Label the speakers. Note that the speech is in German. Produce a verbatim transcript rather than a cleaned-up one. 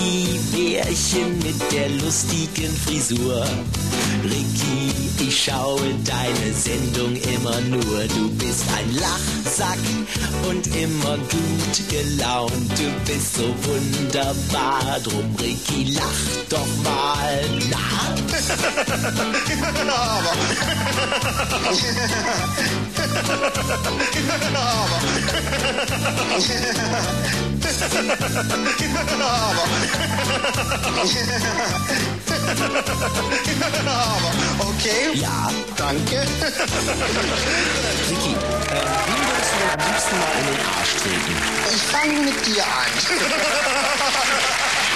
Speaker 1: Ricky Bärchen mit der lustigen Frisur. Ricky, ich schaue deine Sendung immer nur. Du bist ein Lachsack und immer gut gelaunt. Du bist so wunderbar, drum Ricky, lach doch mal. Na?
Speaker 2: Aber. Aber. Okay.
Speaker 1: Ja.
Speaker 2: Danke.
Speaker 1: Ricky, äh, wen würdest du am liebsten mal in den Arsch treten?
Speaker 2: Ich fange mit dir an.